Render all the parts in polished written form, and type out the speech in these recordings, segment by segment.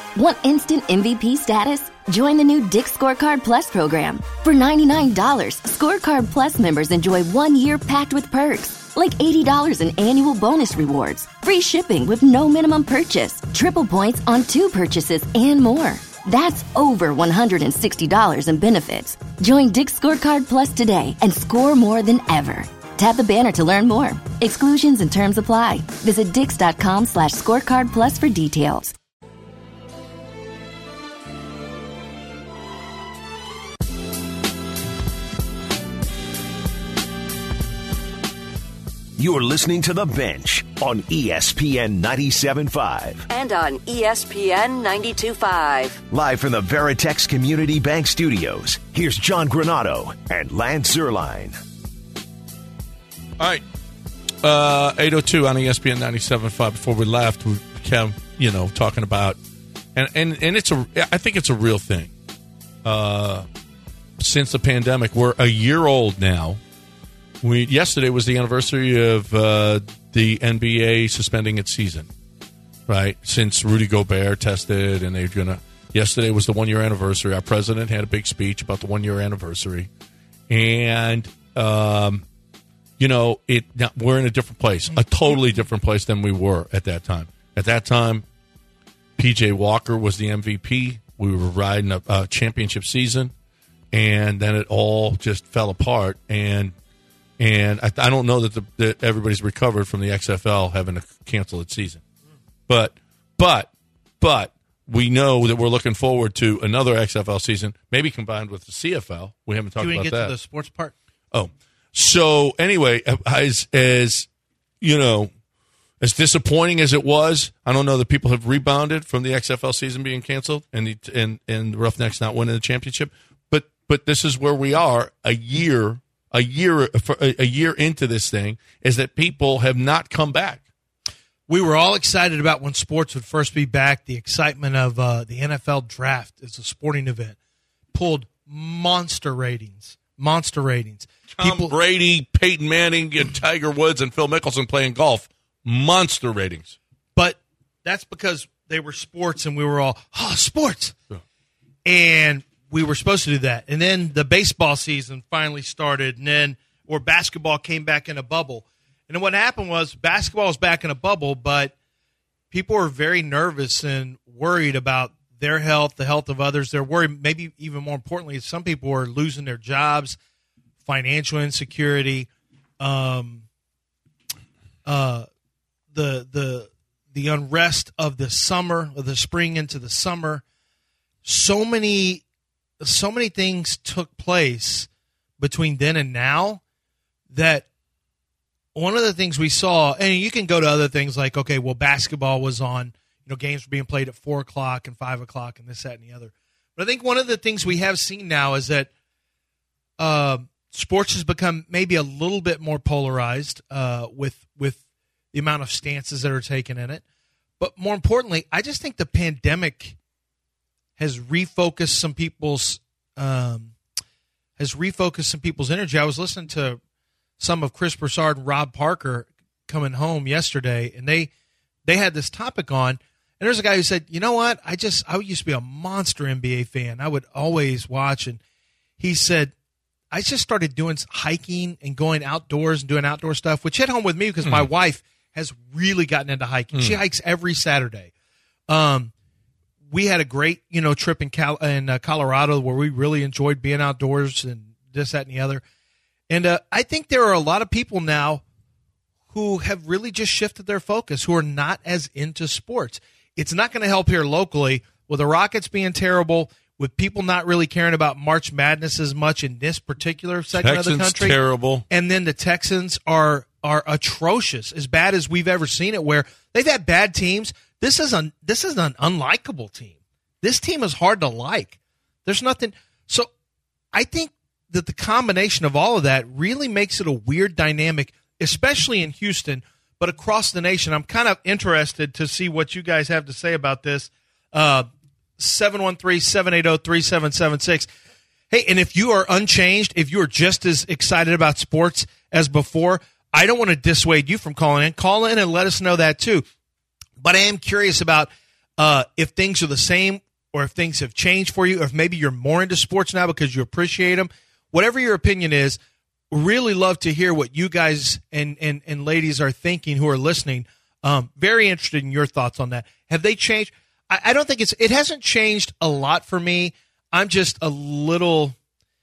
Want instant MVP status? Join the new Dick's Scorecard Plus program. For $99, Scorecard Plus members enjoy 1 year packed with perks, like $80 in annual bonus rewards, free shipping with no minimum purchase, triple points on 2 purchases, and more. That's over $160 in benefits. Join Dick's Scorecard Plus today and score more than ever. Tap the banner to learn more. Exclusions and terms apply. Visit dix.com/scorecard plus for details. You're listening to The Bench on ESPN 97.5. And on ESPN 92.5. Live from the Veritex Community Bank Studios, here's John Granato and Lance Zierlein. All right. 8:02 on ESPN 97.5. Before we left, we kept, talking about, and I think it's a real thing. Since the pandemic, we're a year old now. Yesterday was the anniversary of the NBA suspending its season, right? Since Rudy Gobert tested, and yesterday was the 1 year anniversary. Our president had a big speech about the 1 year anniversary, and we're in a different place, a totally different place than we were at that time. At that time, PJ Walker was the MVP. We were riding a championship season, and then it all just fell apart. And I don't know that everybody's recovered from the XFL having to cancel its season. But we know that we're looking forward to another XFL season, maybe combined with the CFL. We haven't talked about that. Do we get to the sports part? Oh. So, anyway, as disappointing as it was, I don't know that people have rebounded from the XFL season being canceled and the Roughnecks not winning the championship. But this is where we are a year into this thing, is that people have not come back. We were all excited about when sports would first be back. The excitement of the NFL draft as a sporting event pulled monster ratings. Tom Brady, Peyton Manning, and Tiger Woods and Phil Mickelson playing golf. Monster ratings. But that's because they were sports and we were all, sports. Yeah. And we were supposed to do that. And then the baseball season finally started, or basketball came back in a bubble. And then what happened was basketball was back in a bubble, but people were very nervous and worried about their health, the health of others. They're worried, maybe even more importantly, some people were losing their jobs, financial insecurity, the unrest of the summer, of the spring into the summer. So many things took place between then and now that one of the things we saw, and you can go to other things like, okay, well, basketball was on, games were being played at 4 o'clock and 5 o'clock and this, that, and the other. But I think one of the things we have seen now is that sports has become maybe a little bit more polarized with the amount of stances that are taken in it. But more importantly, I just think the pandemic has refocused some people's energy. I was listening to some of Chris Broussard and Rob Parker coming home yesterday, and they had this topic on. And there's a guy who said, you know what? I used to be a monster NBA fan. I would always watch. And he said, I just started doing hiking and going outdoors and doing outdoor stuff, which hit home with me because my wife has really gotten into hiking. She hikes every Saturday. We had a great, trip in Colorado where we really enjoyed being outdoors and this, that, and the other. And I think there are a lot of people now who have really just shifted their focus, who are not as into sports. It's not going to help here locally with the Rockets being terrible, with people not really caring about March Madness as much in this particular segment of the country. Terrible. And then the Texans are atrocious, as bad as we've ever seen it, where they've had bad teams. This is an unlikable team. This team is hard to like. There's nothing. So I think that the combination of all of that really makes it a weird dynamic, especially in Houston, but across the nation. I'm kind of interested to see what you guys have to say about this. 713-780-3776. Hey, and if you are unchanged, if you are just as excited about sports as before, I don't want to dissuade you from calling in. Call in and let us know that too. But I am curious about if things are the same or if things have changed for you, or if maybe you're more into sports now because you appreciate them. Whatever your opinion is, really love to hear what you guys and ladies are thinking who are listening. Very interested in your thoughts on that. Have they changed? I don't think it hasn't changed a lot for me. I'm just a little,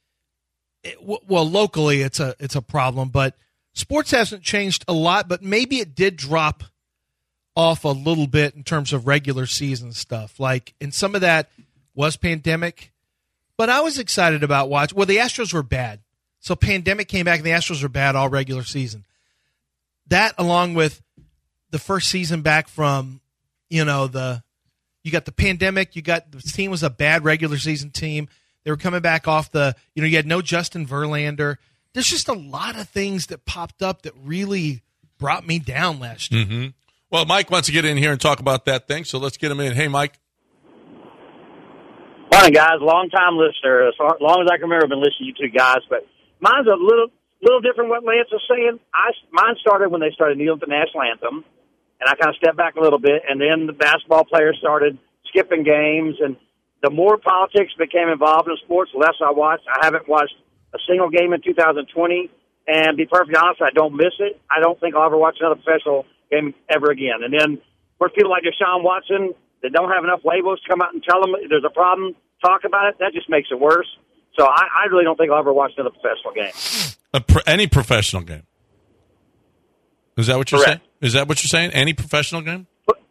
well, locally it's a problem, but sports hasn't changed a lot, but maybe it did drop off a little bit in terms of regular season stuff. Like, and some of that was pandemic, but I was excited about watching. Well, the Astros were bad. So pandemic came back and the Astros were bad all regular season. That, along with the first season back from, you got the pandemic, the team was a bad regular season team. They were coming back off you had no Justin Verlander. There's just a lot of things that popped up that really brought me down last year. Mm-hmm. Well, Mike wants to get in here and talk about that thing, so let's get him in. Hey, Mike. Morning, guys. Long-time listener. As long as I can remember, I've been listening to you two guys. But mine's a little different what Lance was saying. Mine started when they started kneeling for the national anthem, and I kind of stepped back a little bit, and then the basketball players started skipping games, and the more politics became involved in sports, the less I watched. I haven't watched a single game in 2020, and to be perfectly honest, I don't miss it. I don't think I'll ever watch another professional game ever again. And then for people like Deshaun Watson that don't have enough labels to come out and tell them there's a problem, talk about it, that just makes it worse. So I really don't think I'll ever watch another professional game. Any professional game? Is that what you're saying? Is that what you're saying? Any professional game?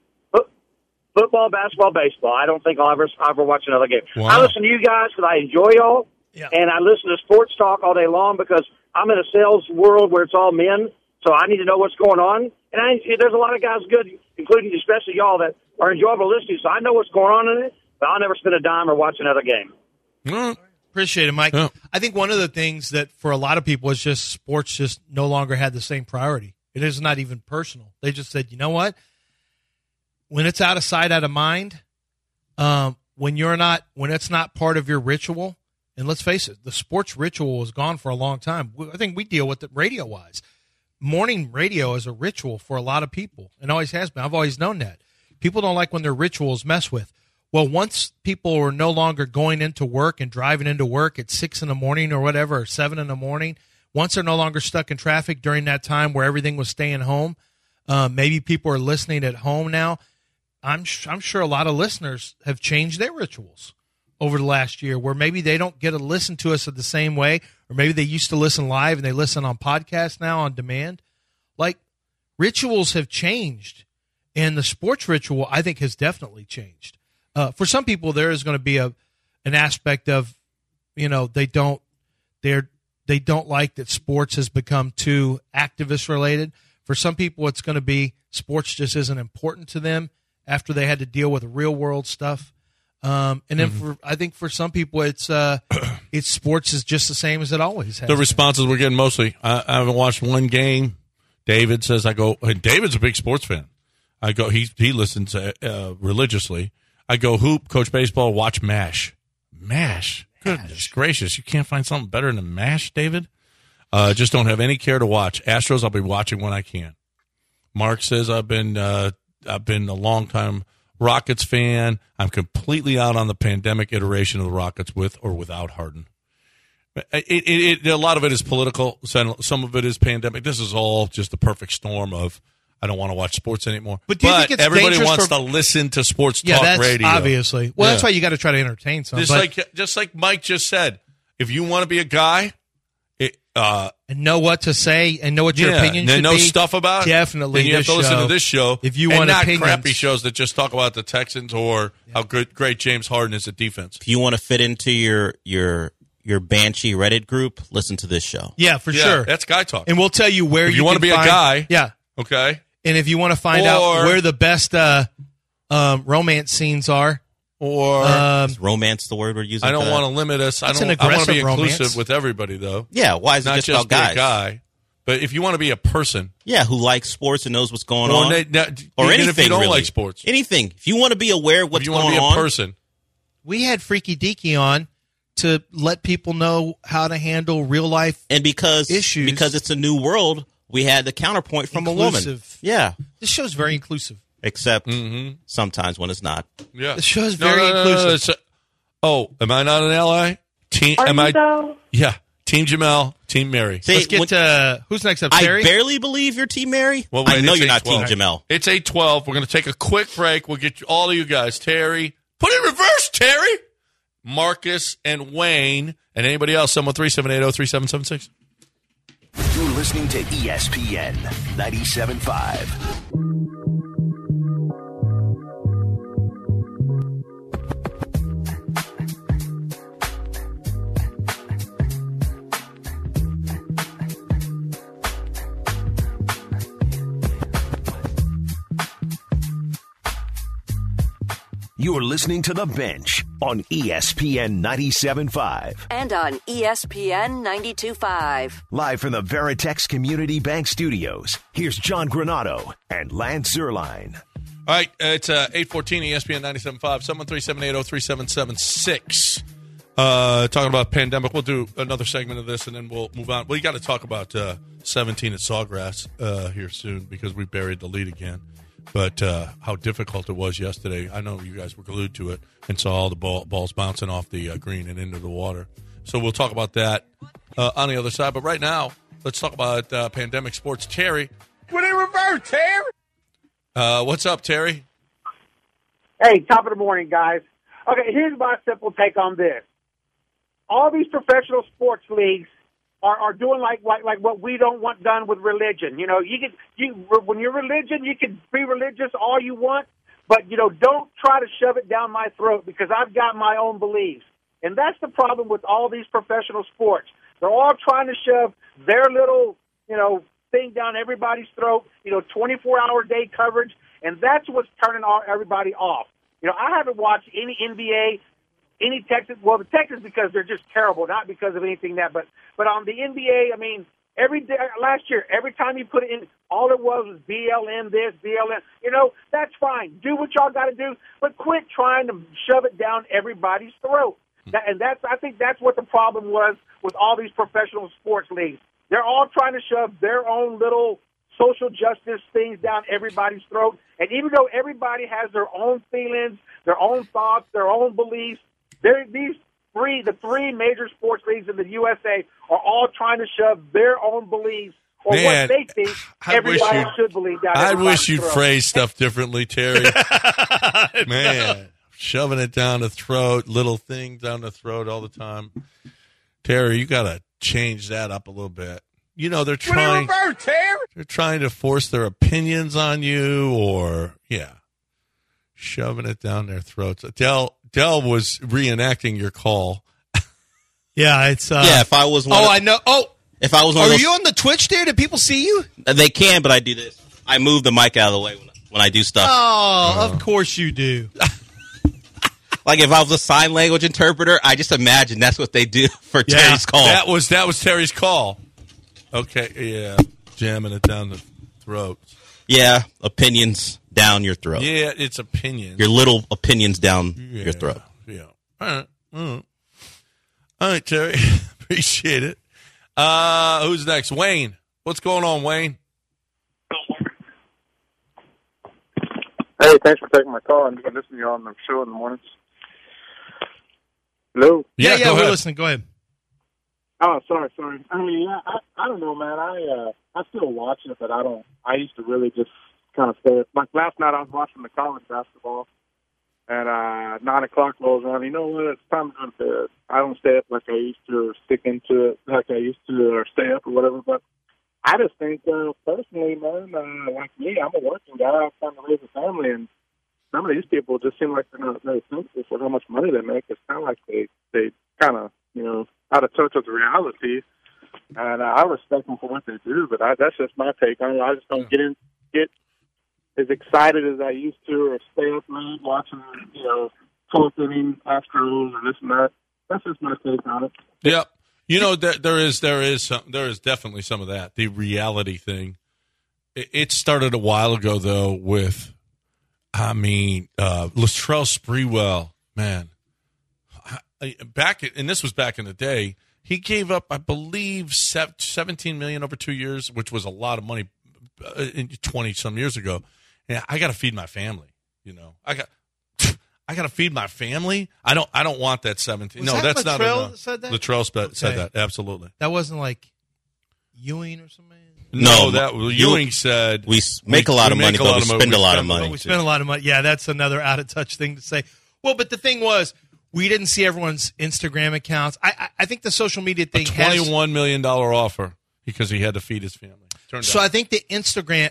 Football, basketball, baseball. I don't think I'll ever watch another game. Wow. I listen to you guys because I enjoy y'all, and I listen to sports talk all day long because I'm in a sales world where it's all men, so I need to know what's going on. And there's a lot of guys good, including especially y'all, that are enjoyable listening, so I know what's going on in it, but I'll never spend a dime or watch another game. Appreciate it, Mike. Yeah. I think one of the things that for a lot of people is just sports just no longer had the same priority. It is not even personal. They just said, you know what? When it's out of sight, out of mind, when it's not part of your ritual, and let's face it, the sports ritual was gone for a long time. I think we deal with it radio-wise. Morning radio is a ritual for a lot of people, and always has been. I've always known that. People don't like when their rituals mess with. Well, once people are no longer going into work and driving into work at 6 in the morning or whatever, or 7 in the morning, once they're no longer stuck in traffic during that time where everything was staying home, maybe people are listening at home now. I'm sure a lot of listeners have changed their rituals over the last year where maybe they don't get to listen to us at the same way, or maybe they used to listen live and they listen on podcasts now on demand. Like, rituals have changed, and the sports ritual, I think, has definitely changed. For some people, there is going to be an aspect of, they don't like that sports has become too activist related. For some people, it's going to be sports just isn't important to them after they had to deal with real world stuff. And then I think for some people, it's sports is just the same as it always has. The responses we're getting mostly, I haven't watched one game. David says, and David's a big sports fan. I go, he listens religiously. I go, hoop, coach baseball, watch MASH. MASH? Goodness gracious. You can't find something better than MASH, David? Just don't have any care to watch. Astros, I'll be watching when I can. Mark says, I've been a long-time Rockets fan. I'm completely out on the pandemic iteration of the Rockets with or without Harden. A lot of it is political. Some of it is pandemic. This is all just the perfect storm of I don't want to watch sports anymore. But do you think it's everybody dangerous wants to listen to sports talk radio? Obviously. Well, that's why you got to try to entertain somebody. Just like Mike just said, if you want to be a guy, and know what to say and know what your opinion should be. Know stuff about it. Definitely. Then you have to listen to this show. If you and want not opinions. Crappy shows that just talk about the Texans or how great James Harden is at defense. If you want to fit into your Banshee Reddit group, listen to this show. Yeah, for sure. That's guy talk. And we'll tell you where if you want to be a guy. Yeah. Okay. And if you want to find out where the best romance scenes are. Or is romance the word we're using? I don't want to limit us. I want to be inclusive with everybody, though. Yeah, why is it not just about guys? Be a guy, but if you want to be a person, who likes sports and knows what's going on, or anything, if you don't really. like sports, anything. If you want to be aware of what's going on, if you want to be a person. We had Freaky Deaky on to let people know how to handle real life and because issues. Because it's a new world, we had the counterpoint from a woman. Yeah, this show's very inclusive. except sometimes when it's not. Yeah. The show's very inclusive. Am I not an ally? Yeah. Team Jamel, Team Mary. See, Let's get to who's next up, Terry? I barely believe you're Team Mary. Well, wait, I know it's you're not 8:12. Team Jamel. It's 8:12. We're going to take a quick break. We'll get all of you guys. Terry. Put it in reverse, Terry. Marcus and Wayne. And anybody else, 713-780-3776. You're listening to ESPN 97.5. You're listening to The Bench on ESPN 97.5. And on ESPN 92.5. Live from the Veritex Community Bank Studios, here's John Granado and Lance Zierlein. All right, it's 8:14 ESPN 97.5, 713-780-3776. Talking about pandemic. We'll do another segment of this, and then we'll move on. We got to talk about 17 at Sawgrass here soon because we buried the lead again. But how difficult it was yesterday. I know you guys were glued to it and saw all the balls bouncing off the green and into the water. So we'll talk about that on the other side. But right now, let's talk about pandemic sports. Terry. Put it in reverse, Terry. What's up, Terry? Hey, top of the morning, guys. Okay, here's my simple take on this. All these professional sports leagues are doing like what we don't want done with religion. You know, when you're religion, you can be religious all you want, but don't try to shove it down my throat because I've got my own beliefs. And that's the problem with all these professional sports. They're all trying to shove their little, thing down everybody's throat, 24-hour day coverage, and that's what's turning everybody off. I haven't watched any NBA, any Texas. Well, the Texans because they're just terrible, not because of anything but on the NBA, I mean, every day last year, every time you put it in, all it was BLM this, BLM. That's fine. Do what y'all got to do, but quit trying to shove it down everybody's throat. I think that's what the problem was with all these professional sports leagues. They're all trying to shove their own little social justice things down everybody's throat. And even though everybody has their own feelings, their own thoughts, their own beliefs, the three major sports leagues in the USA are all trying to shove their own beliefs or what they think everybody should believe down I everybody's wish you'd throat. phrase stuff differently, Terry. Man, shoving it down the throat, little things down the throat all the time. Terry, you got to change that up a little bit. They're trying to force their opinions on you or, shoving it down their throats. Dell was reenacting your call. Yeah, it's... if I was one I know. Oh, if I was one are of those, you on the Twitch there? Do people see you? They can, but I do this. I move the mic out of the way when I do stuff. Oh, of course you do. Like if I was a sign language interpreter, I just imagine that's what they do for Terry's call. That was Terry's call. Okay, yeah, jamming it down the throat. Yeah, opinions down your throat. Yeah, it's opinions. Your little opinions down your throat. Yeah. All right, Terry. Appreciate it. Who's next? Wayne. What's going on, Wayne? Hey, thanks for taking my call. I'm listening to you on the show in the mornings. Hello? Yeah, we're listening. Go ahead. Oh, sorry. I mean, I don't know, man. I still watch it, but I used to really just kind of stay up. Like last night I was watching the college basketball, and 9 o'clock rolls around. You know what? It's time to go to bed. I don't stay up like I used to or stick into it like I used to or stay up or whatever, but I just think, personally, man, like me, I'm a working guy. I'm trying to raise a family, and some of these people just seem like they're not very sensitive for how much money they make. It's kind of like they kind of, out of touch with reality. And I respect them for what they do, but that's just my take on it. I just don't get as excited as I used to or stay up late watching, 12th inning Astros or this and that. That's just my take on it. Yeah. There is definitely some of that. The reality thing. It started a while ago though with, Latrell Sprewell, man. This was back in the day. He gave up, I believe, $17 million over 2 years, which was a lot of money 20 some years ago. Yeah, I got to feed my family. I got to feed my family. I don't want that 17. Was no, that that's Latrell not enough. that said that? Latrell said Okay. that. Absolutely. That wasn't like Ewing or something. No, Ewing said we make a lot of money, but we spend a lot of money. We spend a lot of money. Yeah, that's another out of touch thing to say. Well, but the thing was, we didn't see everyone's Instagram accounts. I think the social media thing $21 million offer because he had to feed his family. So I think the Instagram,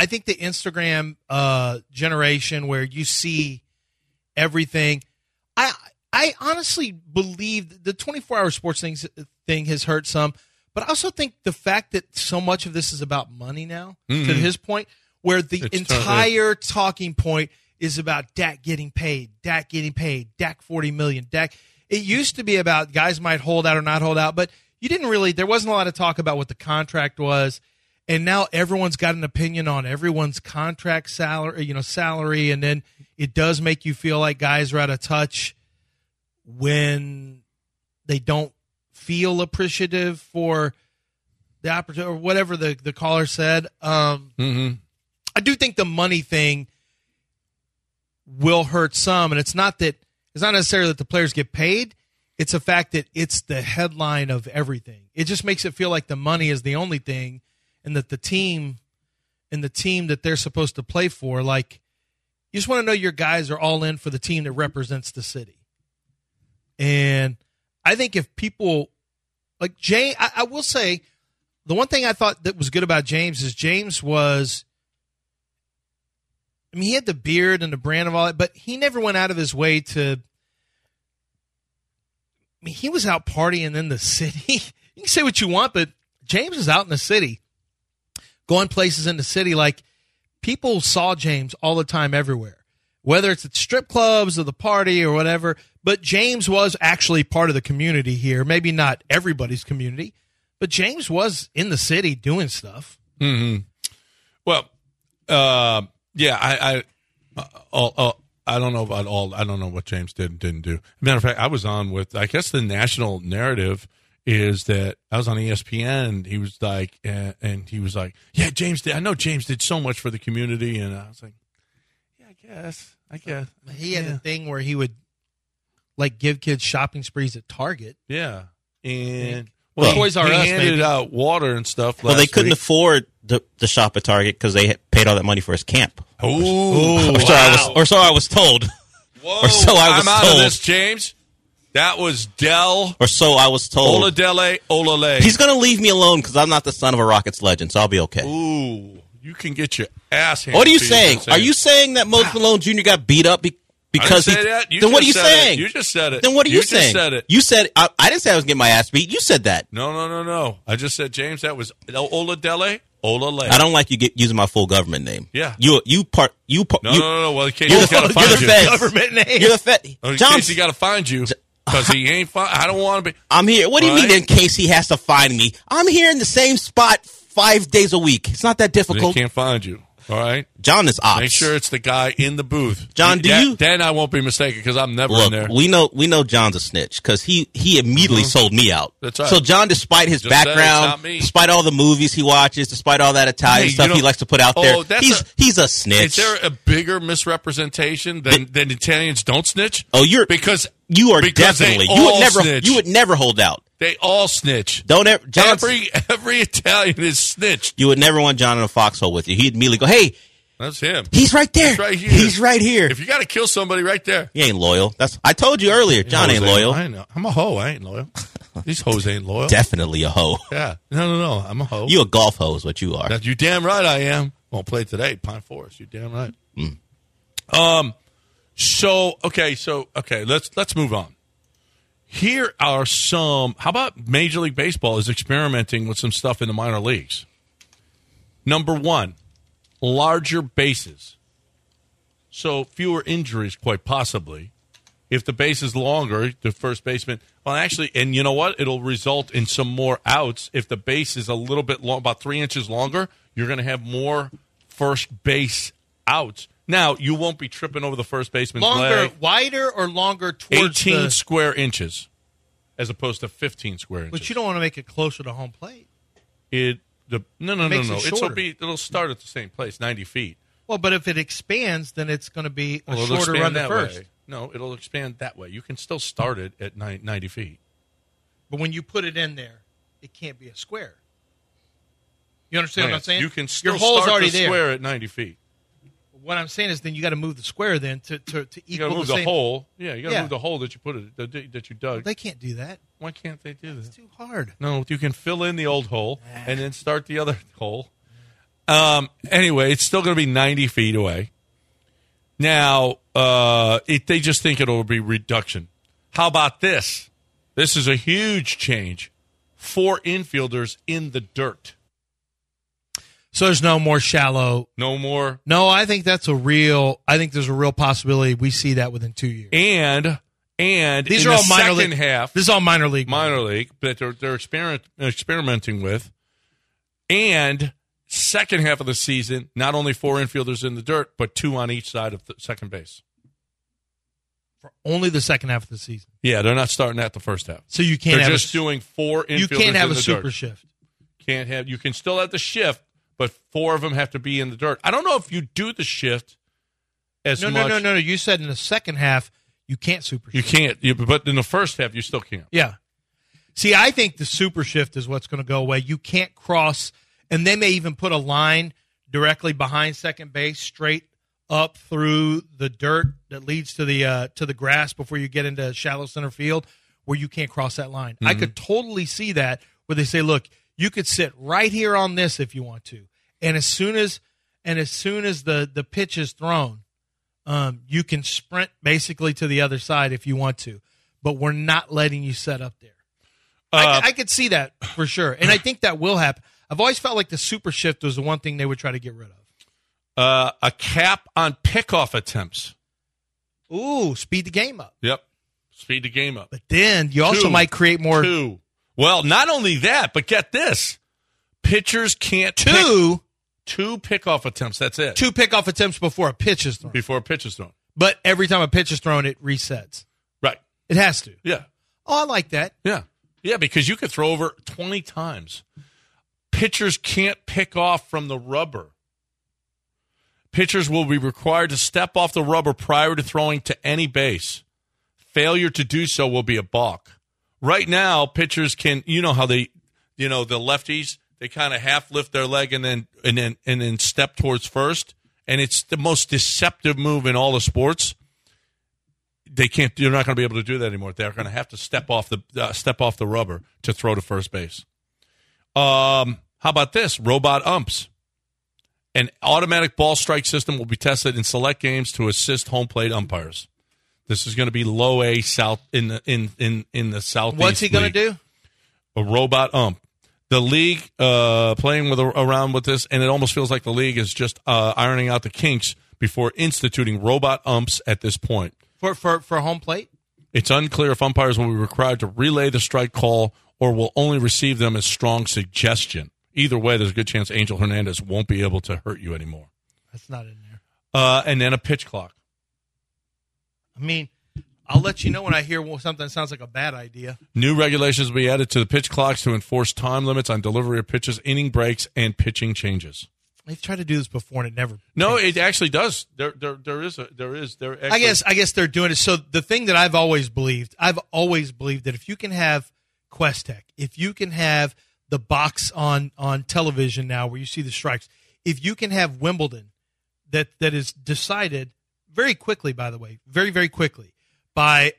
generation where you see everything. I honestly believe the 24-hour sports thing has hurt some, but I also think the fact that so much of this is about money now, to his point, where the entire talking point is about Dak getting paid, Dak $40 million, Dak. It used to be about guys might hold out or not hold out, but you didn't really. There wasn't a lot of talk about what the contract was. And now everyone's got an opinion on everyone's contract salary, and then it does make you feel like guys are out of touch when they don't feel appreciative for the opportunity or whatever the caller said. I do think the money thing will hurt some, and it's not necessarily that the players get paid. It's a fact that it's the headline of everything. It just makes it feel like the money is the only thing. And that the team that they're supposed to play for, like, you just want to know your guys are all in for the team that represents the city. And I think if people like James, I will say the one thing I thought that was good about James is James was, I mean, he had the beard and the brand of all that, but he never went out of his way to, I mean, he was out partying in the city. You can say what you want, but James was out in the city. Going places in the city, like people saw James all the time everywhere, whether it's at strip clubs or the party or whatever. But James was actually part of the community here. Maybe not everybody's community, but James was in the city doing stuff. Mm-hmm. Well, yeah, I don't know about all. I don't know what James did and didn't do. Matter of fact, I was on with, I guess the national narrative is that I was on ESPN and he was like, yeah, James did. I know James did so much for the community. And I was like, yeah, I guess. He had a thing where he would like give kids shopping sprees at Target. Yeah. And Toys R Us handed out water and stuff. Well, they couldn't afford the shop at Target because they paid all that money for his camp. Oh, or so I was told. Whoa, or so I was I'm told. out of this, James. That was Dell. Or so I was told. Olale. He's going to leave me alone because I'm not the son of a Rockets legend, so I'll be okay. Ooh, you can get your ass handed. What are you saying? Are you saying that Moses Malone Jr. got beat up because I didn't say that. Then what are you saying? You just said it. Then what are you saying? Just said it. You said I didn't say I was getting my ass beat. You said that. No. I just said, James, that was Olale. I don't like you using my full government name. Yeah. No. Well, in case he's got to find you. Government name. You're the Fed. In case he got to find you. Because he ain't fine. I don't want to be. I'm here. What do you mean in case he has to find me? I'm here in the same spot 5 days a week. It's not that difficult. He can't find you. All right? John is ops. Make sure it's the guy in the booth. John, Then I won't be mistaken because I'm never in there. We know John's a snitch because he immediately sold me out. That's right. So John, despite his background, despite all the movies he watches, despite all that Italian stuff he likes to put out there, he's a snitch. Is there a bigger misrepresentation than Italians don't snitch? Oh, because you are definitely you would never hold out. They all snitch. Don't ever. Every Italian is snitched. You would never want John in a foxhole with you. He'd immediately go, "Hey, that's him. He's right there. He's right here. He's right here." If you got to kill somebody, right there. He ain't loyal. I told you earlier. John ain't loyal. I know. I'm a hoe. I ain't loyal. These hoes ain't loyal. Definitely a hoe. Yeah. No. I'm a hoe. You a golf hoe is what you are. You damn right I am. Won't play today. Pine Forest. You damn right. So let's move on. Here are some. How about Major League Baseball is experimenting with some stuff in the minor leagues? Number one, larger bases. So fewer injuries, quite possibly. If the base is longer, the first baseman. Well, actually, and you know what? It'll result in some more outs. If the base is a little bit long, about 3 inches longer, you're going to have more first base outs. Now, you won't be tripping over the first baseman's leg. Wider or longer towards 18 square inches as opposed to 15 square inches. But you don't want to make it closer to home plate. No. It'll It'll start at the same place, 90 feet. Well, but if it expands, then it's going to be a shorter run to first. Way. No, it'll expand that way. You can still start it at 90 feet. But when you put it in there, it can't be a square. You understand what I'm saying? You can still Your hole's start already the there. square at 90 feet. What I'm saying is then you got to move the square then to equal you got to move the the hole. Yeah, you got to move the hole that you put it that you dug. Well, they can't do that. Why can't they do that? It's too hard. No, you can fill in the old hole and then start the other hole. Anyway, it's still going to be 90 feet away. Now, they just think it'll be reduction. How about this? This is a huge change. 4 infielders in the dirt. So there's no more shallow. No more. No, I think there's a real possibility we see that within 2 years. And these in are all the minor second league. half. This is all minor league. Minor league, but they're experimenting with. And second half of the season, not only 4 infielders in the dirt, but 2 on each side of the second base. For only the second half of the season. Yeah, they're not starting at the first half. So you can't. They're just doing 4 infielders. You can't have in a the super dirt. shift. Can't have. You can still have the shift, but 4 of them have to be in the dirt. I don't know if you do the shift as much. No. You said in the second half you can't super shift. You can't. But in the first half, you still can't. Yeah. See, I think the super shift is what's going to go away. You can't cross, and they may even put a line directly behind second base, straight up through the dirt that leads to the grass before you get into shallow center field, where you can't cross that line. Mm-hmm. I could totally see that where they say, look, you could sit right here on this if you want to, and as soon as the pitch is thrown, you can sprint basically to the other side if you want to, but we're not letting you set up there. I could see that for sure, and I think that will happen. I've always felt like the super shift was the one thing they would try to get rid of. A cap on pickoff attempts. Ooh, speed the game up. Yep, speed the game up. But then you also might create more. 2. Well, not only that, but get this. Pitchers can't 2 pickoff attempts. That's it. 2 pickoff attempts before a pitch is thrown. Before a pitch is thrown. But every time a pitch is thrown, it resets. Right. It has to. Yeah. Oh, I like that. Yeah. Yeah, because you could throw over 20 times. Pitchers can't pick off from the rubber. Pitchers will be required to step off the rubber prior to throwing to any base. Failure to do so will be a balk. Right now, pitchers can, you know how the lefties, they kind of half lift their leg and then step towards first, and it's the most deceptive move in all the sports. They're not going to be able to do that anymore. They're going to have to step off the rubber to throw to first base. How about this? Robot umps. An automatic ball strike system will be tested in select games to assist home plate umpires. This is going to be low A south in the southeast. What's he going to do? A robot ump. The league playing around with this, and it almost feels like the league is just ironing out the kinks before instituting robot umps at this point. For home plate? It's unclear if umpires will be required to relay the strike call or will only receive them as strong suggestion. Either way, there's a good chance Angel Hernandez won't be able to hurt you anymore. That's not in there. And then a pitch clock. I mean, I'll let you know when I hear something that sounds like a bad idea. New regulations will be added to the pitch clocks to enforce time limits on delivery of pitches, inning breaks, and pitching changes. They've tried to do this before and it never. No, it actually does. There is. Actually, I guess they're doing it. So the thing that I've always believed that if you can have Questec, if you can have the box on television now where you see the strikes, if you can have Wimbledon that is decided very quickly, by the way, very, very quickly by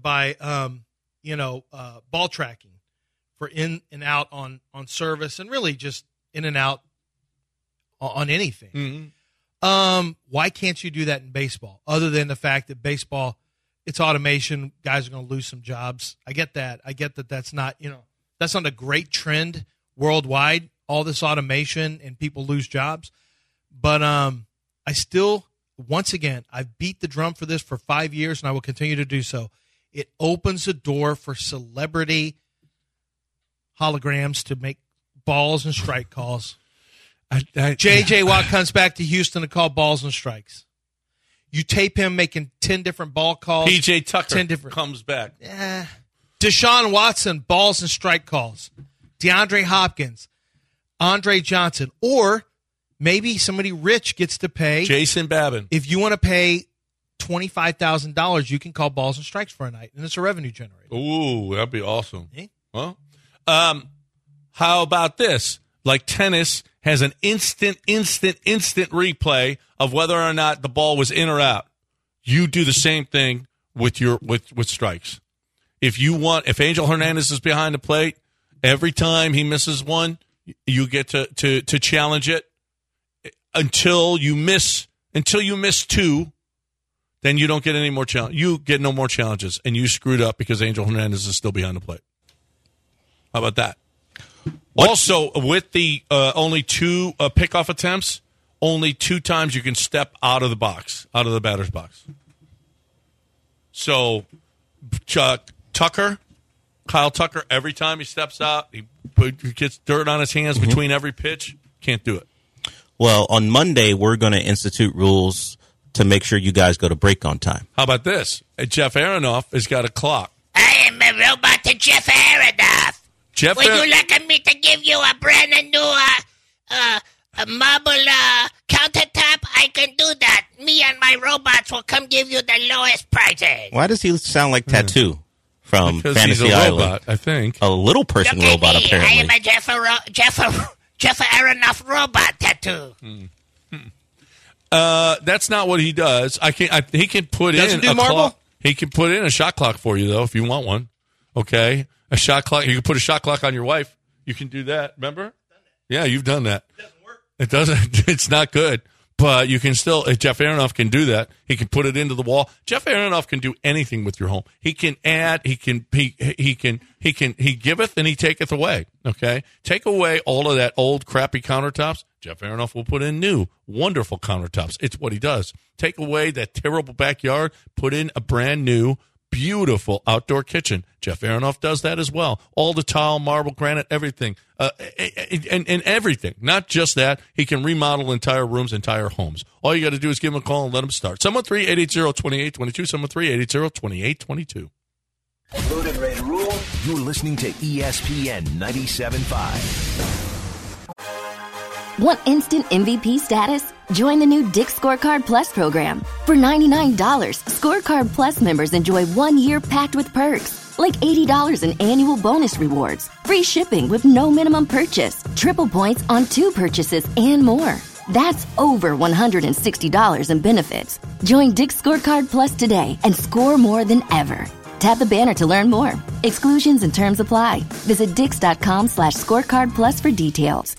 ball tracking for in and out on service and really just in and out on anything. Mm-hmm. Why can't you do that in baseball? Other than the fact that baseball, it's automation, guys are going to lose some jobs. I get that. That's not a great trend worldwide. All this automation and people lose jobs, but I still, once again, I've beat the drum for this for 5 years, and I will continue to do so. It opens the door for celebrity holograms to make balls and strike calls. J.J. Watt comes back to Houston to call balls and strikes. You tape him making 10 different ball calls. P.J. Tucker comes back. Deshaun Watson, balls and strike calls. DeAndre Hopkins, Andre Johnson, or maybe somebody rich gets to pay. Jason Babin. If you want to pay $25,000, you can call Balls and Strikes for a night, and it's a revenue generator. Ooh, that'd be awesome. Well, how about this? Like tennis has an instant replay of whether or not the ball was in or out. You do the same thing with strikes. If Angel Hernandez is behind the plate, every time he misses one, you get to challenge it until you miss two. Then you don't get any more challenge. You get no more challenges, and you screwed up because Angel Hernandez is still behind the plate. How about that? Also, with the only 2 pickoff attempts, only 2 times you can step out of the box, out of the batter's box. So, Kyle Tucker, every time he steps out, he gets dirt on his hands between every pitch. Can't do it. Well, on Monday, we're going to institute rules to make sure you guys go to break on time. How about this? Jeff Aronoff has got a clock. I am a robot to Jeff Aronoff. Would you like me to give you a brand new a marble countertop? I can do that. Me and my robots will come give you the lowest prices. Why does he sound like Tattoo from because Fantasy he's a Island? Robot, I think. A little person Look robot, at me. apparently. I am a Jeff Aronoff robot Tattoo. That's not what he does. He can put Doesn't in do a marble? clock. He can put in a shot clock for you, though, if you want one. Okay? A shot clock. You can put a shot clock on your wife. You can do that. Remember? Yeah, you've done that. It doesn't work. It doesn't. It's not good. But you can still, Jeff Aronoff can do that. He can put it into the wall. Jeff Aronoff can do anything with your home. He can add, he giveth and he taketh away. Okay? Take away all of that old crappy countertops. Jeff Aronoff will put in new, wonderful countertops. It's what he does. Take away that terrible backyard, put in a brand new, beautiful outdoor kitchen. Jeff Aronoff does that as well. All the tile, marble, granite, everything. And everything. Not just that. He can remodel entire rooms, entire homes. All you got to do is give him a call and let him start. 713-880-2822. 713-880-2822. Loaded Red Rule. You're listening to ESPN 97.5. Want instant MVP status? Join the new Dick's Scorecard Plus program. For $99, Scorecard Plus members enjoy 1 year packed with perks, like $80 in annual bonus rewards, free shipping with no minimum purchase, triple points on 2 purchases, and more. That's over $160 in benefits. Join Dick's Scorecard Plus today and score more than ever. Tap the banner to learn more. Exclusions and terms apply. Visit Dix.com/scorecard plus for details.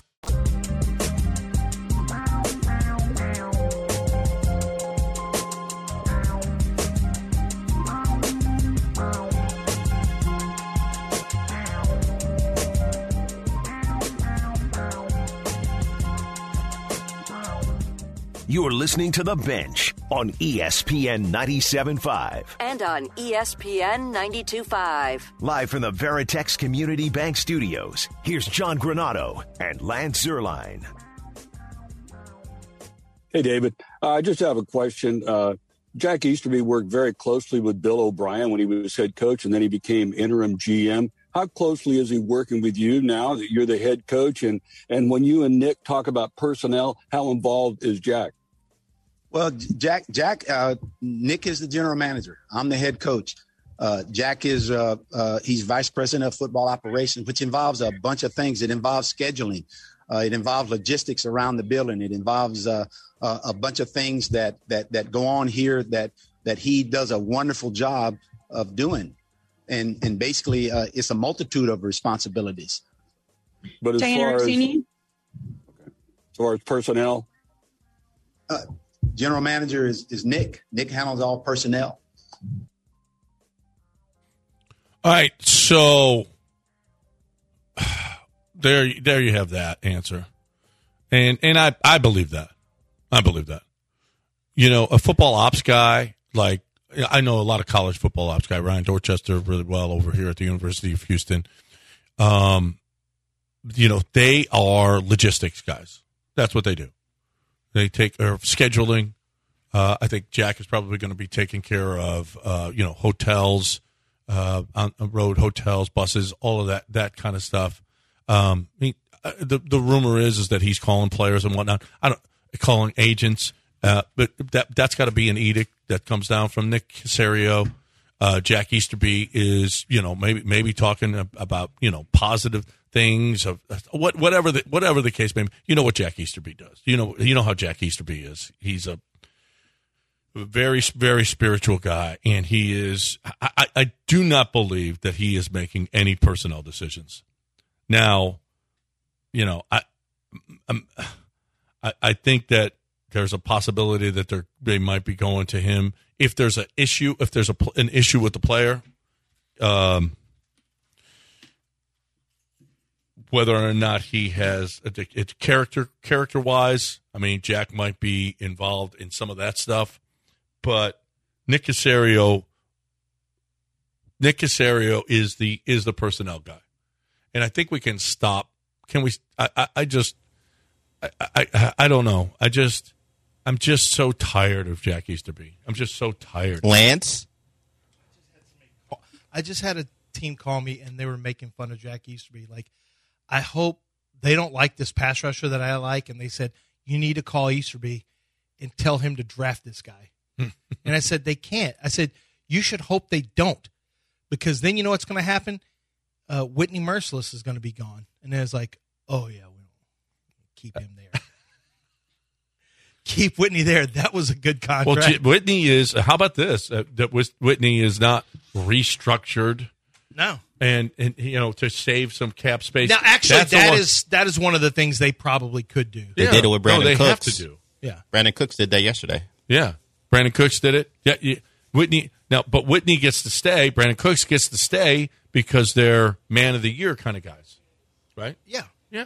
You're listening to The Bench on ESPN 97.5. And on ESPN 92.5. Live from the Veritex Community Bank Studios, here's John Granato and Lance Zierlein. Hey, David. I just have a question. Jack Easterby worked very closely with Bill O'Brien when he was head coach, and then he became interim GM. How closely is he working with you now that you're the head coach? And when you and Nick talk about personnel, how involved is Jack? Well, Nick is the general manager. I'm the head coach. Jack is he's vice president of football operations, which involves a bunch of things. It involves scheduling. It involves logistics around the building. It involves a bunch of things that go on here that he does a wonderful job of doing. And basically, it's a multitude of responsibilities. But as far as personnel? General manager is Nick. Nick handles all personnel. All right, so there you have that answer, and I believe that. I believe that. You know, a football ops guy, like I know a lot of college football ops guy, Ryan Dorchester, really well over here at the University of Houston. You know, they are logistics guys. That's what they do. They take scheduling. I think Jack is probably going to be taking care of, hotels, on road hotels, buses, all of that kind of stuff. the rumor is that he's calling players and whatnot. Calling agents, but that's got to be an edict that comes down from Nick Caserio. Jack Easterby is, maybe talking about, positive things of whatever the case may be. You know what Jack Easterby does. You know how Jack Easterby is. He's a very, very spiritual guy, and he is. I do not believe that he is making any personnel decisions. Now, I think that there's a possibility that they might be going to him if there's an issue. If there's an issue with the player, whether or not he has it's character wise. I mean, Jack might be involved in some of that stuff, but Nick Caserio is the personnel guy, and I think we can stop. Can we? I don't know. I'm just so tired of Jack Easterby. I'm just so tired. Lance? I just had a team call me, and they were making fun of Jack Easterby. Like, I hope they don't like this pass rusher that I like, and they said, you need to call Easterby and tell him to draft this guy. And I said, they can't. I said, you should hope they don't, because then you know what's going to happen? Whitney Mercilus is going to be gone. And then it's like, oh, yeah, we'll keep him there. Keep Whitney there. That was a good contract. Well, Whitney is. How about this? Whitney is not restructured. No, and to save some cap space. Now, actually, that is one of the things they probably could do. They did it with Brandon Cooks. They have to do. Yeah, Brandon Cooks did that yesterday. Yeah, Brandon Cooks did it. Yeah, Whitney. Now, but Whitney gets to stay. Brandon Cooks gets to stay because they're man of the year kind of guys, right? Yeah.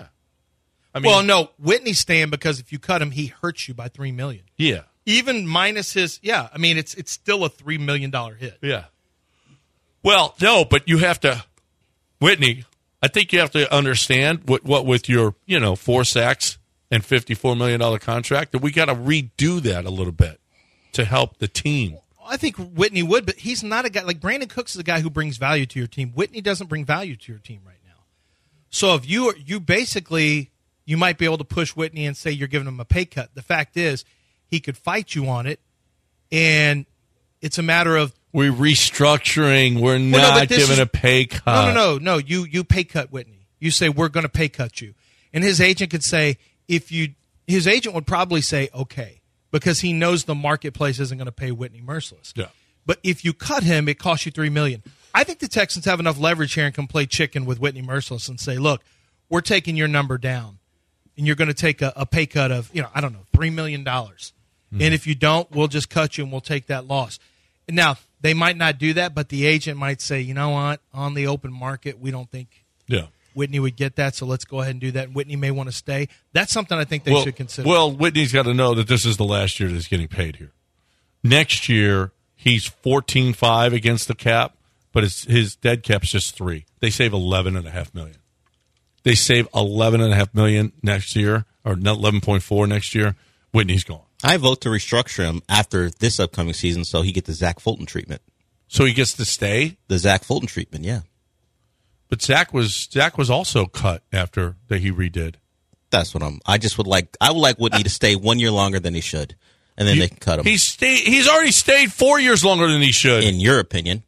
I mean, well, no, Whitney's staying because if you cut him, he hurts you by $3 million. Yeah, even minus his. Yeah, I mean it's still a $3 million hit. Yeah. Well, no, but you have to, Whitney. I think you have to understand what with your 4 sacks and $54 million contract that we got to redo that a little bit to help the team. I think Whitney would, but he's not a guy like Brandon Cooks is a guy who brings value to your team. Whitney doesn't bring value to your team right now. So if you basically. You might be able to push Whitney and say you're giving him a pay cut. The fact is, he could fight you on it, and it's a matter of we're restructuring. We're not giving a pay cut. No. You pay cut Whitney. You say we're going to pay cut you, and his agent could say his agent would probably say okay because he knows the marketplace isn't going to pay Whitney Mercilus. Yeah. But if you cut him, it costs you $3 million. I think the Texans have enough leverage here and can play chicken with Whitney Mercilus and say, look, we're taking your number down. And you're going to take a pay cut of, $3 million. Mm-hmm. And if you don't, we'll just cut you and we'll take that loss. Now, they might not do that, but the agent might say, you know what, on the open market, we don't think Whitney would get that, so let's go ahead and do that. And Whitney may want to stay. That's something I think they should consider. Well, Whitney's got to know that this is the last year that he's getting paid here. Next year, he's 14.5 against the cap, but his dead cap's just 3. They save $11.5 million. They save $11.5 million next year, or 11.4 next year. Whitney's gone. I vote to restructure him after this upcoming season, so he gets the Zach Fulton treatment. So he gets to stay? The Zach Fulton treatment, yeah. But Zach was also cut after that he redid. That's what I would like Whitney to stay 1 year longer than he should, and then they can cut him. He's already stayed 4 years longer than he should. In your opinion.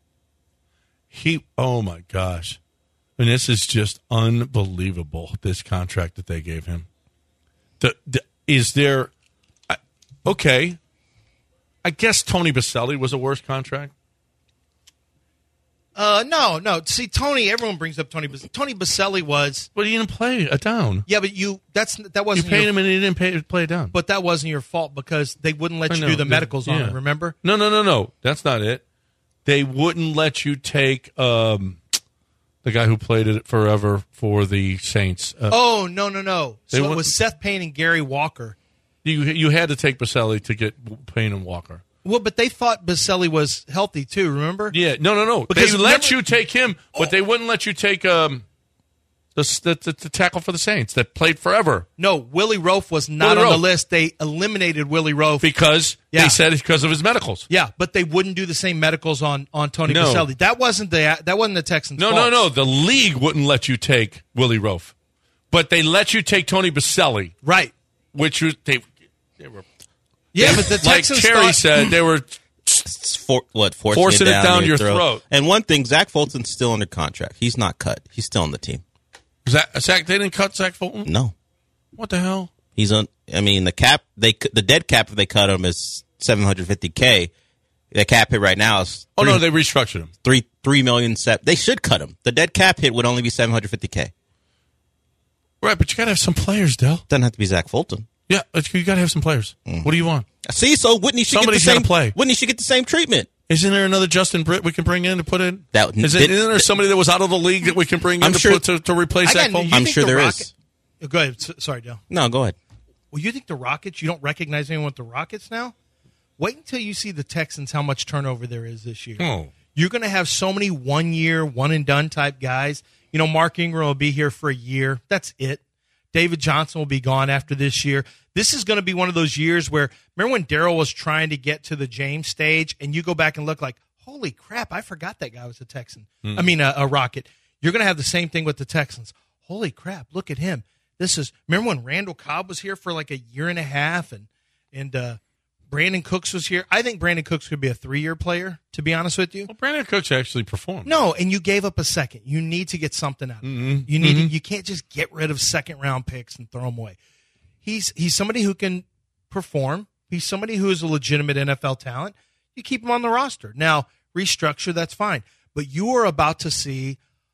Oh my gosh. And this is just unbelievable, this contract that they gave him. Okay, I guess Tony Baselli was a worse contract. No. See, Tony, everyone brings up Tony. Tony Baselli was. But he didn't play it down. Yeah, but that wasn't. You paid him and he didn't play it down. But that wasn't your fault because they wouldn't let you do the medicals on him, remember? No. That's not it. They wouldn't let you take the guy who played it forever for the Saints. No. So it was Seth Payne and Gary Walker. You had to take Baselli to get Payne and Walker. Well, but they thought Baselli was healthy too, remember? Yeah, no. Because they let you take him, but they wouldn't let you take the tackle for the Saints that played forever. No, Willie Roaf was not on the list. They eliminated Willie Roaf. Because they said it's because of his medicals. Yeah, but they wouldn't do the same medicals on Tony Baselli. That wasn't the Texans' fault. No. The league wouldn't let you take Willie Roaf. But they let you take Tony Baselli. Right. Which was, they were. Yeah, but the like Texans Terry said, they were forcing it down your throat. And one thing, Zach Fulton's still under contract. He's not cut. He's still on the team. Zach, they didn't cut Zach Fulton? No. What the hell? He's on. I mean, the dead cap if they cut him is $750K. The cap hit right now is. No, they restructured him. $3 million. They should cut him. The dead cap hit would only be $750K. Right, but you got to have some players, Dell. Doesn't have to be Zach Fulton. Yeah, you got to have some players. What do you want? See, so Whitney should Somebody's get the same play. Whitney should get the same treatment. Isn't there another Justin Britt we can bring in to put in? Isn't there somebody that was out of the league that we can bring in to replace Zach Fulton? I'm sure there is. Go ahead. Sorry, Dale. No, go ahead. Well, you think the Rockets, you don't recognize anyone with the Rockets now? Wait until you see the Texans, how much turnover there is this year. Oh. You're going to have so many one-year, one-and-done type guys. You know, Mark Ingram will be here for a year. That's it. David Johnson will be gone after this year. This is going to be one of those years where, remember when Darryl was trying to get to the James stage, and you go back and look like, holy crap, I forgot that guy was a Texan. I mean, a Rocket. You're going to have the same thing with the Texans. Holy crap, look at him. Remember when Randall Cobb was here for like a year and a half, and Brandon Cooks was here? I think Brandon Cooks could be a 3-year player, to be honest with you. Well, Brandon Cooks actually performed. No, and you gave up a second. You need to get something out of it. You can't just get rid of second-round picks and throw them away. He's somebody who can perform. He's somebody who is a legitimate NFL talent. You keep him on the roster. Now, restructure, that's fine. But you are about to see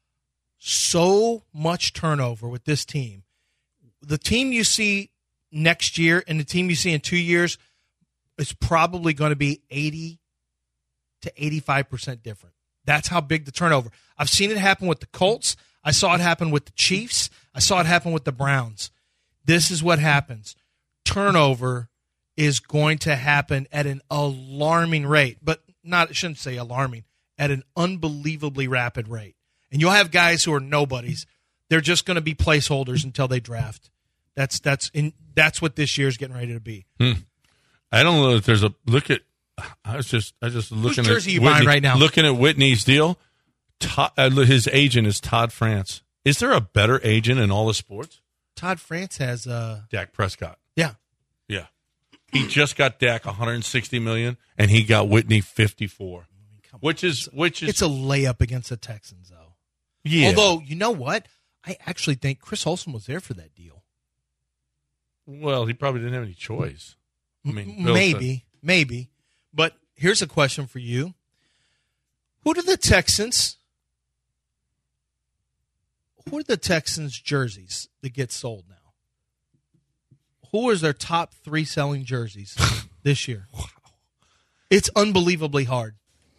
so much turnover with this team. The team you see next year and the team you see in 2 years is probably going to be 80 to 85% different. That's how big the turnover. I've seen it happen with the Colts. I saw it happen with the Chiefs. I saw it happen with the Browns. This is what happens. Turnover is going to happen at an alarming rate, but I shouldn't say alarming, at an unbelievably rapid rate. And you'll have guys who are nobodies. They're just going to be placeholders until they draft. That's what this year's getting ready to be. I don't know if there's a look at. I just looking Whose at jersey you buying right now? Looking at Whitney's deal. His agent is Todd France. Is there a better agent in all of sports? Todd France has Dak Prescott. Yeah. He just got Dak $160 million, and he got Whitney $54. Which is it's a layup against the Texans, though. Yeah. Although, you know what? I actually think Chris Olsen was there for that deal. Well, he probably didn't have any choice. I mean, maybe. But here's a question for you. Who are the Texans jerseys that get sold now? Who is their top 3 selling jerseys this year? Wow. It's unbelievably hard.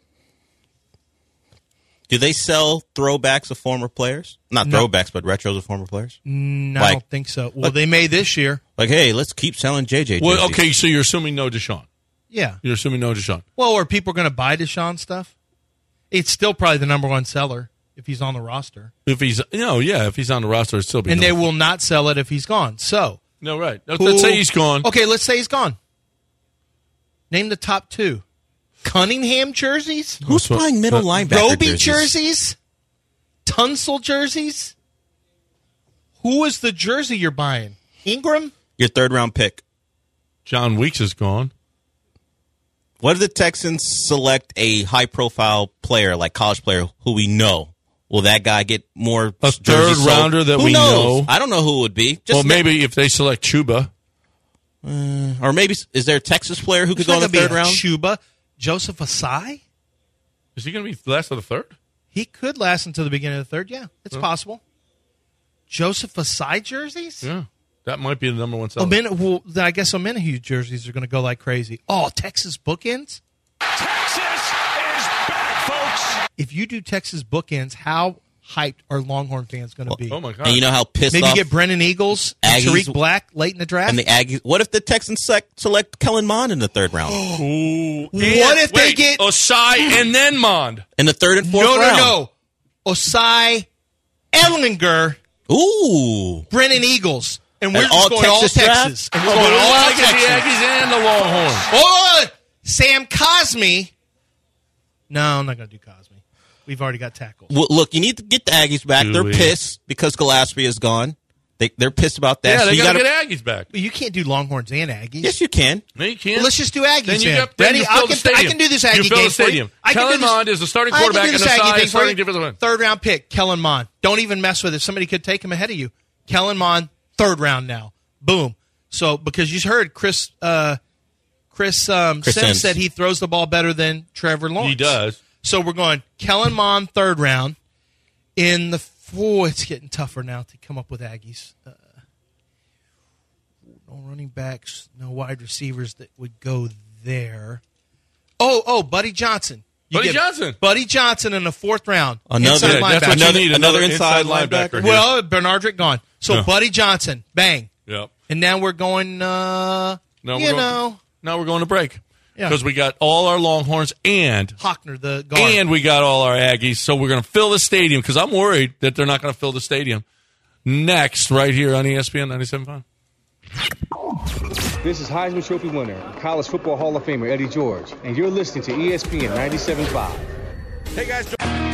Do they sell throwbacks of former players? Not throwbacks, but retros of former players? No, I don't think so. Well, they may this year. Like, hey, let's keep selling JJ jerseys. Well, okay, so you're assuming no Deshaun. Yeah. You're assuming no Deshaun. Well, are people going to buy Deshaun stuff? It's still probably the number one seller if he's on the roster. If he's on the roster, it'd still be. And they will not sell it if he's gone. So. No, right. Let's say he's gone. Okay, let's say he's gone. Name the top 2. Cunningham jerseys? Who's buying middle linebacker Roby jerseys? Tunsil jerseys? Who is the jersey you're buying? Ingram? Your 3rd-round pick. John Weeks is gone. What if the Texans select a high-profile player, like college player, who we know? Will that guy get more? A 3rd rounder that we know? I don't know who it would be. Maybe if they select Chuba. Or maybe, is there a Texas player who could go in the 3rd round? Chuba? Joseph Asai? Is he going to be last of the 3rd? He could last until the beginning of the 3rd, yeah. It's possible. Joseph Asai jerseys? Yeah. That might be the number one seller. I guess Omenihu jerseys are going to go like crazy. Oh, Texas bookends? Texas is back, folks. If you do Texas bookends, how hyped are Longhorn fans going to be? Oh, my God. And you know how pissed Maybe off... get Brennan Eagles and Tariq Black late in the draft? And the Aggies... What if the Texans select Kellen Mond in the 3rd round? What if they get... Osai and then Mond? In the 3rd and 4th round? No. Osai, Ellinger, Brennan Eagles. And we're just going all Texas. And we're going all Texas. The Aggies and the Longhorns. Oh, Sam Cosmi. No, I'm not going to do Cosmi. We've already got tackles. Well, look, you need to get the Aggies back. They're pissed because Gillespie is gone. They're pissed about that. Yeah, so they you got to gotta get Aggies back. But you can't do Longhorns and Aggies. Yes, you can. No, you can't. Well, let's just do Aggies. Then you then. got then Ready? you fill the stadium. I can do this Aggie You fill game the stadium. for you. Kellen Mond is the starting quarterback and the starting defensive. Third round pick, Kellen Mond. Don't even mess with it. Somebody could take him ahead of you. Kellen Mond, third round now. Boom. So because you heard Chris Sims said he throws the ball better than Trevor Lawrence. He does. So we're going Kellen Mond, third round. In the it's getting tougher now to come up with Aggies. No running backs, no wide receivers that would go there. Oh, Buddy Johnson. Buddy Johnson in the fourth round. Another inside linebacker. Well, Bernardrick gone. So Buddy Johnson, bang. Yep. And now we're going. Now we're going to break. Yeah. Because we got all our Longhorns and Hockner, the guard. And we got all our Aggies. So we're going to fill the stadium because I'm worried that they're not going to fill the stadium. Next, right here on ESPN 97.5. This is Heisman Trophy winner, College Football Hall of Famer Eddie George, and you're listening to ESPN 97.5. Hey, guys.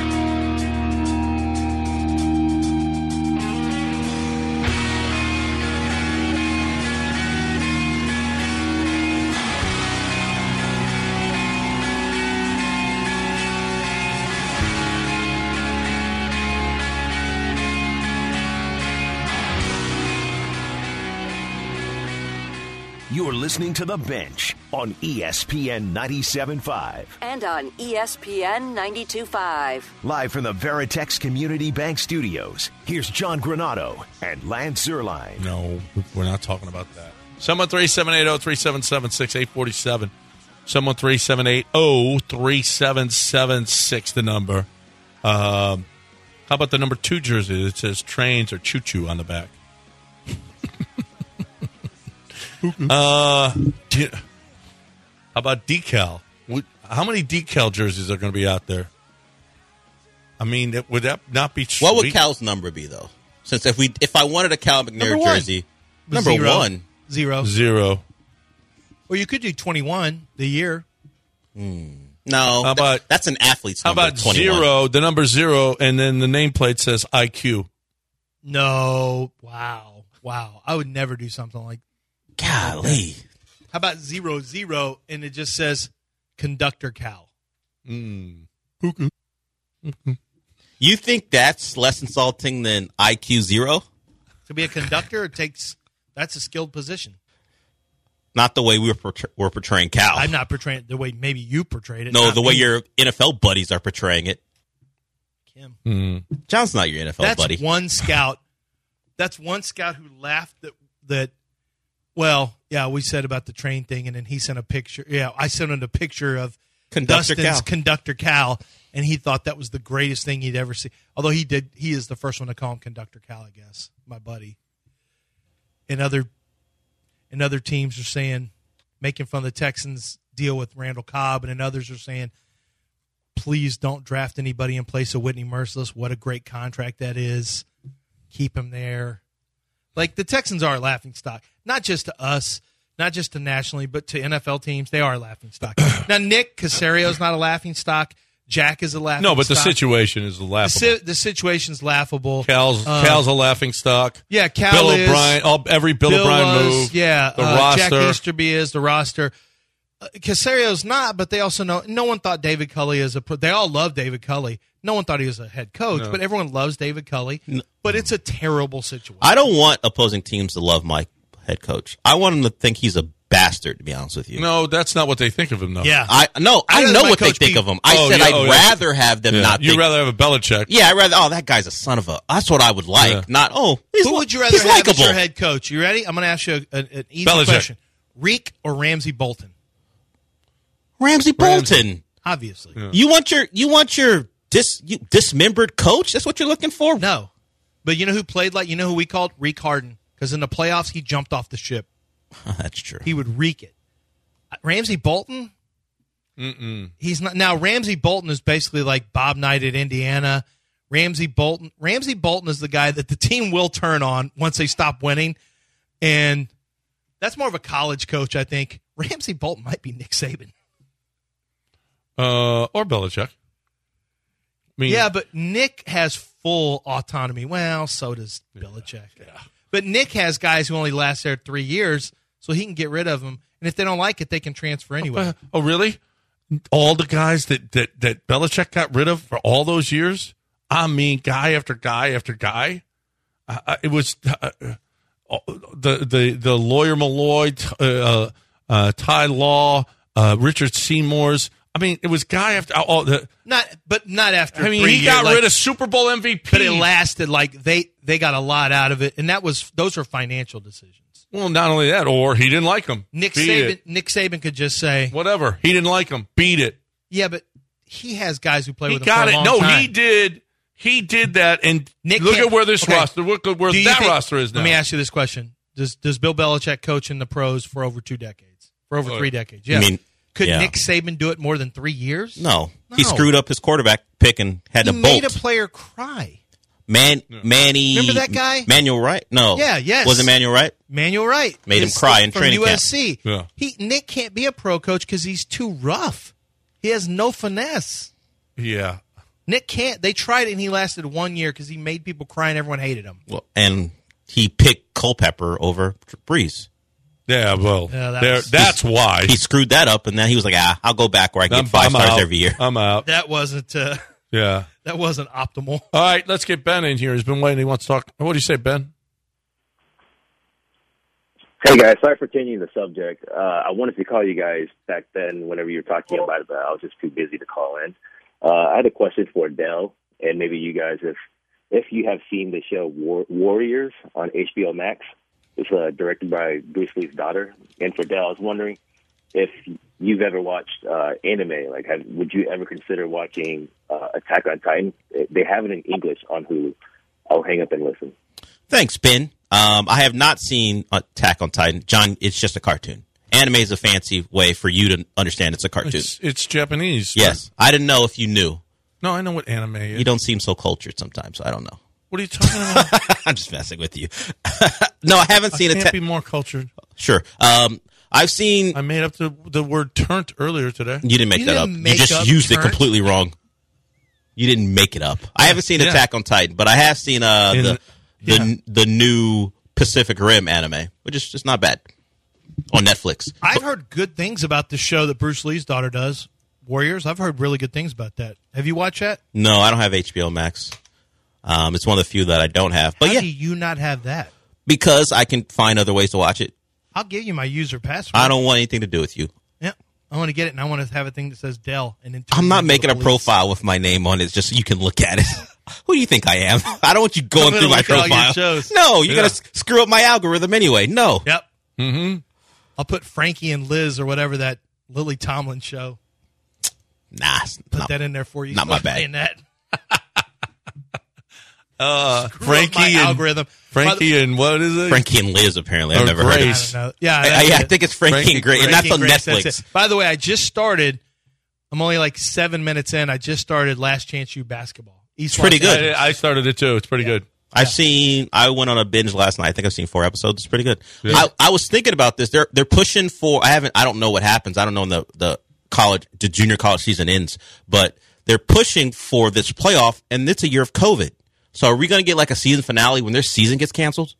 You're listening to The Bench on ESPN 97.5. And on ESPN 92.5. Live from the Veritex Community Bank Studios, here's John Granado and Lance Zierlein. No, we're not talking about that. 713-780-3776-847. 713-780-3776, the number. How about the number 2 jersey that says trains or choo-choo on the back? How about decal? How many decal jerseys are going to be out there? I mean, would that not be sweet? What would Cal's number be, though? Since if I wanted a Cal McNair jersey, number 1. 0. Or you could do 21 the year. No, that's an athlete's number. How about 21. 0, the number 0, and then the nameplate says IQ? No. Wow. I would never do something like Golly. How about 0-0 and it just says Conductor Cal? You think that's less insulting than IQ 0? To be a conductor, that's a skilled position. Not the way we're portraying Cal. I'm not portraying it the way maybe you portrayed it. No, the way your NFL buddies are portraying it. Kim. John's not your NFL buddy. That's one scout. That's one scout who laughed that. Well, yeah, we said about the train thing, and then he sent a picture. Yeah, I sent him a picture of Dustin's Conductor Cal, and he thought that was the greatest thing he'd ever seen. Although he is the first one to call him Conductor Cal, I guess, my buddy. And other teams are saying, making fun of the Texans' deal with Randall Cobb, and then others are saying, please don't draft anybody in place of Whitney Merciless. What a great contract that is. Keep him there. Like, the Texans are a laughingstock, not just to us, not just to nationally, but to NFL teams. They are a laughingstock. Now, Nick Caserio's not a laughingstock. Jack is a laughingstock. No, but the situation is laughable. The situation's laughable. Cal's a laughingstock. Yeah, Cal Bill is. O'Brien, every Bill O'Brien move. Yeah, the roster. Jack Easterby is the roster. Caserio's not, but they also know. No one thought David Culley they all love David Culley. No one thought he was a head coach, but everyone loves David Culley. But it's a terrible situation. I don't want opposing teams to love my head coach. I want them to think he's a bastard, to be honest with you. No, that's not what they think of him, though. Yeah. I know what they think of him. I'd rather have them not think. You'd rather have a Belichick. Yeah, I'd rather, that guy's a son of a... That's what I would like. Yeah. Not, who would you rather have as your head coach? You ready? I'm going to ask you an easy question. Reek or Ramsey Bolton? Ramsey Bolton. Obviously. Yeah. You want your dismembered coach? That's what you're looking for? No. But you know who played like, who we called? Reek Harden. Because in the playoffs, he jumped off the ship. That's true. He would reek it. Ramsey Bolton? He's not. Now, Ramsey Bolton is basically like Bob Knight at Indiana. Ramsey Bolton is the guy that the team will turn on once they stop winning. And that's more of a college coach, I think. Ramsey Bolton might be Nick Saban. Or Belichick. Yeah, but Nick has full autonomy. Well, so does Belichick. Yeah. But Nick has guys who only last there 3 years, so he can get rid of them. And if they don't like it, they can transfer anyway. Oh, really? All the guys that Belichick got rid of for all those years? I mean, guy after guy after guy. It was the lawyer Malloy, Ty Law, Richard Seymour's. I mean, it was guy after all the. Not after. I mean, 3 he years, got rid of Super Bowl MVP, but it lasted. Like they got a lot out of it, and those are financial decisions. Well, not only that, or he didn't like him. Nick Saban could just say whatever. He didn't like him. Beat it. Yeah, but he has guys who play he with him got for a it. long No, time. he did. He did that, and Nick look at where this roster, where that roster is now. Let me ask you this question: Does Bill Belichick coach in the pros for over 2 decades? For over 3 decades? Yeah. Could Nick Saban do it more than 3 years? No. He screwed up his quarterback pick and had to bolt. He made a player cry. Manny. Remember that guy? Manuel Wright? No. Yeah, yes. Was it Manuel Wright? Manuel Wright. Made him cry in training camp. From USC. Yeah. Nick can't be a pro coach because he's too rough. He has no finesse. Yeah. Nick can't. They tried it, and he lasted 1 year because he made people cry and everyone hated him. Well, and he picked Culpepper over Breeze. Yeah, well, that's why. He screwed that up, and then he was like, I'll go back where I get 5 stars every year. I'm out. That wasn't yeah. That wasn't optimal. All right, let's get Ben in here. He's been waiting. He wants to talk. What do you say, Ben? Hey, guys. Sorry for changing the subject. I wanted to call you guys back then whenever you were talking about it, but I was just too busy to call in. I had a question for Dell, and maybe you guys, if you have seen the show Warriors on HBO Max. It's directed by Bruce Lee's daughter. And for Dell, I was wondering if you've ever watched anime. Like, would you ever consider watching Attack on Titan? They have it in English on Hulu. I'll hang up and listen. Thanks, Ben. I have not seen Attack on Titan. John, it's just a cartoon. Anime is a fancy way for you to understand it's a cartoon. It's Japanese. Yes. I didn't know if you knew. No, I know what anime is. You don't seem so cultured sometimes, so I don't know. What are you talking about? I'm just messing with you. No, I haven't seen it. I can't be more cultured. Sure. I've seen. I made up the word "turnt" earlier today. You didn't make that up. You just used it completely wrong. You didn't make it up. I haven't seen Attack on Titan, but I have seen the new Pacific Rim anime, which is just not bad on Netflix. I've heard good things about the show that Bruce Lee's daughter does, Warriors. I've heard really good things about that. Have you watched that? No, I don't have HBO Max. It's one of the few that I don't have. But How do you not have that? Because I can find other ways to watch it. I'll give you my user password. I don't want anything to do with you. Yeah, I want to get it, and I want to have a thing that says Dell. And I'm not making a profile with my name on it just so you can look at it. Who do you think I am? I don't want you going through my profile. No, you're going to screw up my algorithm anyway. No. Yep. Mm-hmm. I'll put Frankie and Liz or whatever, that Lily Tomlin show. Nah. Put that in there for you. Not my bad. Playing that. Frankie and algorithm. Frankie and what is it? Frankie and Liz, apparently. I've never Grace. heard of it. Yeah, I think it's Frankie and Grace, and that's on Netflix. By the way, I just started. I'm only like 7 minutes in. I just started Last Chance U basketball. It's pretty good. I started it too. It's pretty good. I went on a binge last night. I think I've seen 4 episodes. It's pretty good. Yeah. I was thinking about this. They're pushing for. I don't know what happens. I don't know when the junior college season ends, but they're pushing for this playoff, and it's a year of COVID. So are we going to get like a season finale when their season gets canceled?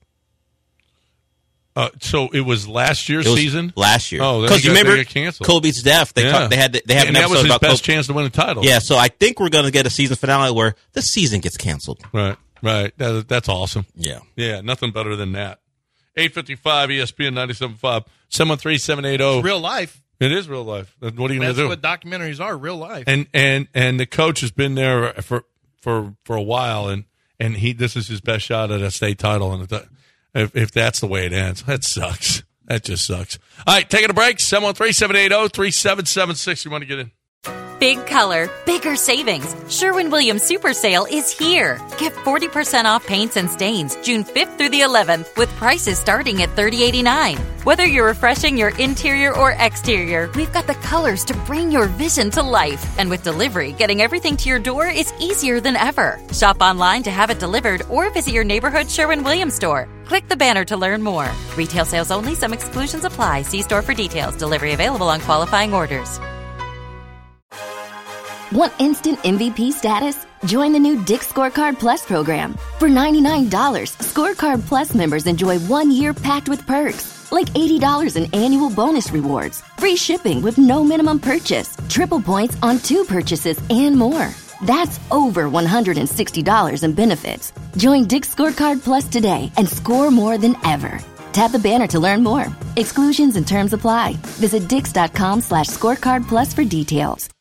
So it was last year's season? Last year. Oh, because you remember canceled. Kobe's death. They had an episode that was his about best Kobe. chance to win a title. Yeah, so I think we're going to get a season finale where the season gets canceled. Right. That's awesome. Yeah. Yeah, nothing better than that. 855 ESPN 97.5 713-780. Real life. It is real life. What are you going to do? That's what documentaries are, real life. And the coach has been there for a while, and this is his best shot at a state title. And if that's the way it ends, that sucks. That just sucks. All right, taking a break. 713-780-3776. You want to get in? Big color, bigger savings. Sherwin-Williams Super Sale is here. Get 40% off paints and stains June 5th through the 11th with prices starting at $30.89. Whether you're refreshing your interior or exterior, we've got the colors to bring your vision to life. And with delivery, getting everything to your door is easier than ever. Shop online to have it delivered or visit your neighborhood Sherwin-Williams store. Click the banner to learn more. Retail sales only. Some exclusions apply. See store for details. Delivery available on qualifying orders. Want instant MVP status? Join the new Dick's Scorecard Plus program. For $99, Scorecard Plus members enjoy 1 year packed with perks, like $80 in annual bonus rewards, free shipping with no minimum purchase, triple points on 2 purchases, and more. That's over $160 in benefits. Join Dick's Scorecard Plus today and score more than ever. Tap the banner to learn more. Exclusions and terms apply. Visit Dix.com/scorecard plus for details.